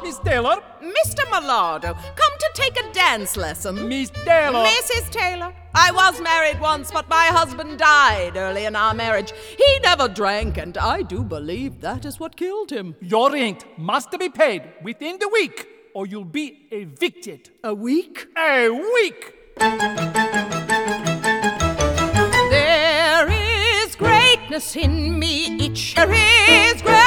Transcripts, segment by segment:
Miss Taylor. Mr. Millardo, come to take a dance lesson. Miss Taylor. Mrs. Taylor, I was married once, but my husband died early in our marriage. He never drank, and I do believe that is what killed him. Your rent must be paid within the week, or you'll be evicted. A week? A week! There is greatness in me, there is greatness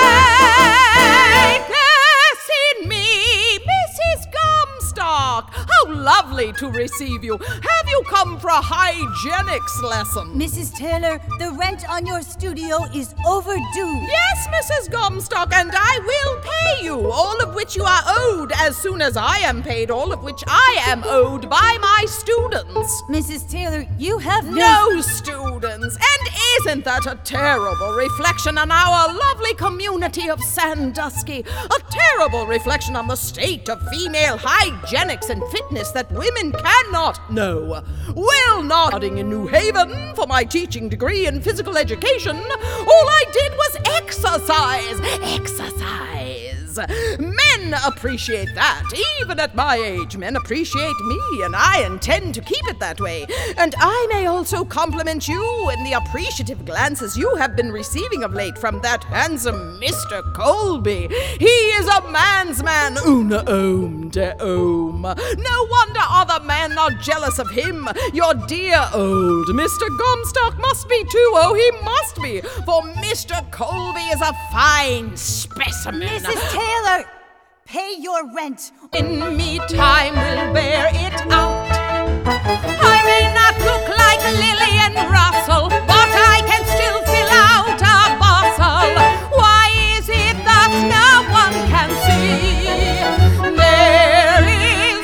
in me, Mrs. Gumstock. How lovely to receive you. Have you come for a hygienics lesson? Mrs. Taylor, the rent on your studio is overdue. Yes, Mrs. Gumstock, and I will pay you, all of which you are owed as soon as I am paid, all of which I am owed by my students. Mrs. Taylor, you have No students! And isn't that a terrible reflection on our lovely community of Sandusky? A terrible reflection on the state of female hygienics and fitness that women cannot, no, will not. Studying in New Haven for my teaching degree in physical education, all I did was exercise. Men appreciate that. Even at my age, men appreciate me, and I intend to keep it that way. And I may also compliment you in the appreciative glances you have been receiving of late from that handsome Mr. Colby. He is a man's man, una om de om. No wonder other men are jealous of him. Your dear old Mr. Gumstock must be too. Oh, he must be, for Mr. Colby is a fine specimen. Mrs. Taylor, pay your rent. In me, time will bear it out. I may not look like Lillian Russell, but I can still fill out a bustle. Why is it that no one can see? There is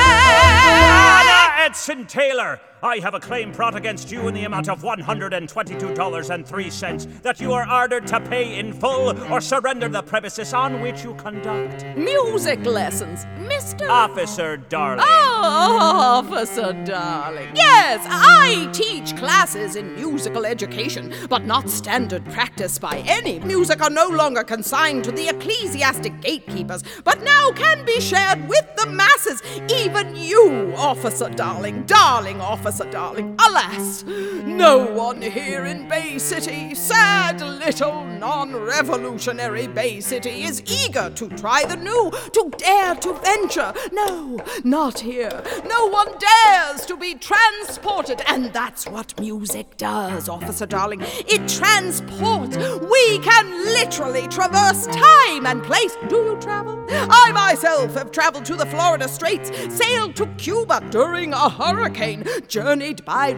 Anna Edson Taylor, I have a claim brought against you in the amount of $122.03 that you are ordered to pay in full or surrender the premises on which you conduct. music lessons, Mr. Officer Darling. Oh, Officer Darling. Yes, I teach classes in musical education, but not standard practice by any. Music are no longer consigned to the ecclesiastic gatekeepers, but now can be shared with the masses. Even you, Officer Darling, darling Officer Darling. Alas, no one here in Bay City, sad little non-revolutionary Bay City, is eager to try the new, to dare to venture. No, not here. No one dares to be transported. And that's what music does, Officer Darling. It transports. We can literally traverse time and place. Do you travel? I myself have traveled to the Florida Straits, sailed to Cuba during a hurricane, journeyed by